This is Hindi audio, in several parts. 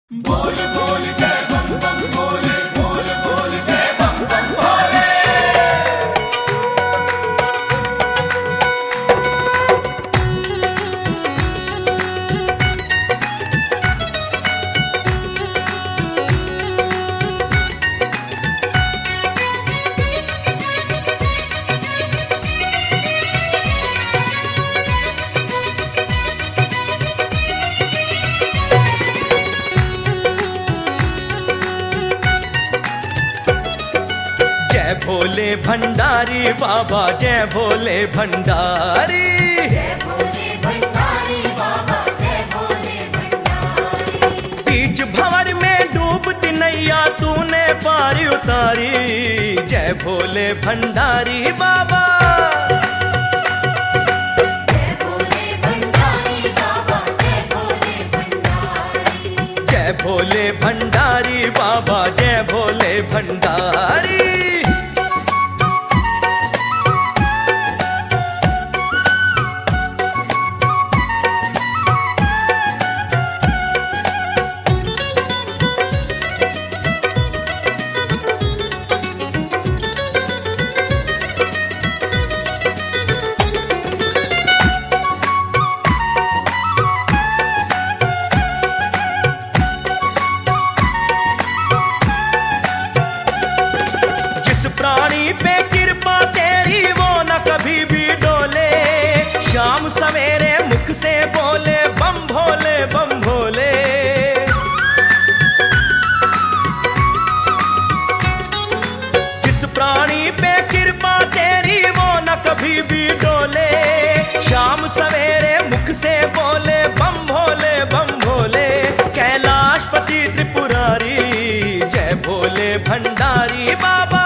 बोल बोल जय बम बम भोले, बोल बोल जय बम बम भोले। जय भोले भंडारी बाबा, जय भोले भंडारी, जय भोले भंडारी बाबा, जय भोले भंडारी। बीच भंवर में डूबती नैया तूने पारी उतारी। जय भोले भंडारी बाबा, जय भोले भंडारी बाबा, जय भोले भंडारी। जय भोले भंडारी बाबा, जय भोले भंडारी। प्राणी पे कृपा तेरी वो न कभी भी डोले। शाम सवेरे मुख से बोले बम भोले बम भोले। जिस प्राणी पे कृपा तेरी वो न कभी भी डोले। शाम सवेरे मुख से बोले बम भोले बम भोले। कैलाशपति त्रिपुरारी, जय भोले भंडारी बाबा,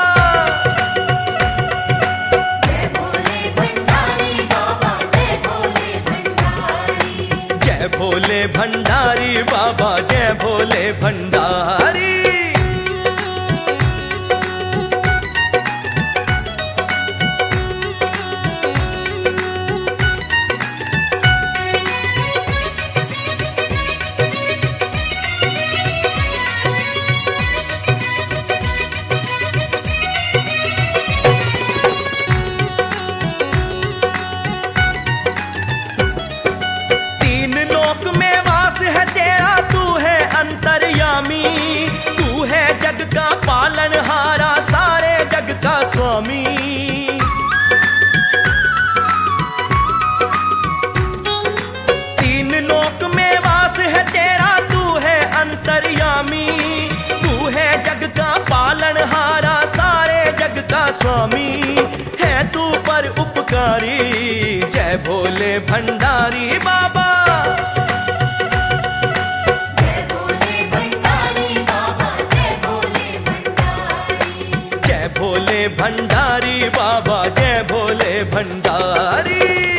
जय भोले भंडारी बाबा, जय भोले भंडारी। जय भोले भंडारी बाबा, जय भोले भंडारी। तीन लोक में वास है तेरा, तू है अंतर्यामी। तू है जग का पालनहारा, सारे जग का स्वामी। तीन लोक में वास है तेरा, तू है अंतर्यामी। तू है जग का पालनहारा, सारे जग का स्वामी। है तू पर उपकारी, जय भोले भंडारी बाबा, जय भोले भंडारी बाबा, जय भोले भंडारी। जय भोले भंडारी बाबा, जय भोले भंडारी।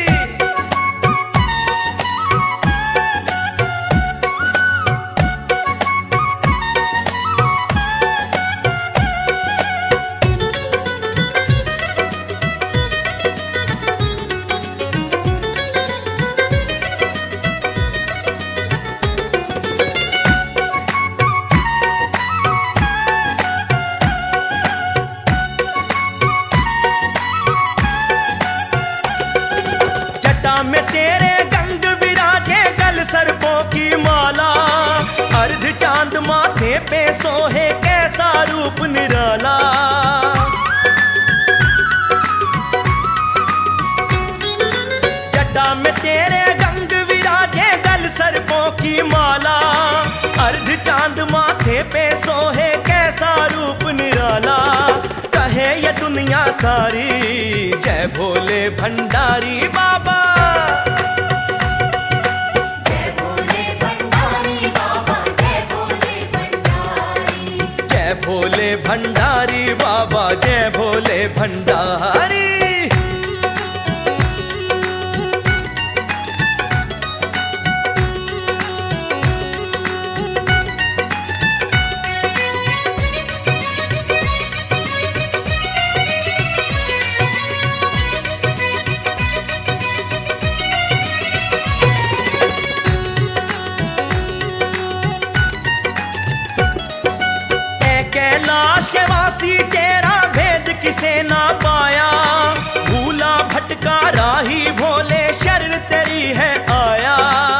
जटा में तेरे गंग विराजे, गल सर्पों की माला। अर्ध चांद माथे पे सोहे, कैसा रूप निराला। जटा में तेरे गंग विराजे, गल सर्पों की माला। अर्ध चांद माथे पे सोहे, कैसा रूप निराला। कहे ये दुनिया सारी, जय भोले भंडारी बाबा, जय भोले भंडारी बाबा, जय भोले भंडारी। जय भोले भंडारी बाबा, जय भोले भंडारी। किसे ना पाया, भूला भटका राही भोले शरण तेरी है आया।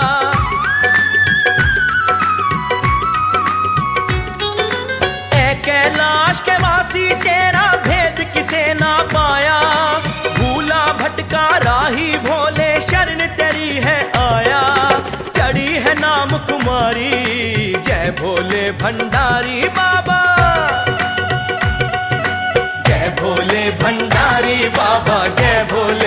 ए कैलाश के वासी तेरा भेद किसे ना पाया, भूला भटका राही भोले शरण तेरी है आया। चढ़ी है नाम कुमारी जय भोले भंडारी बाबा, जय भोले भंडारी बाबा, जय भोले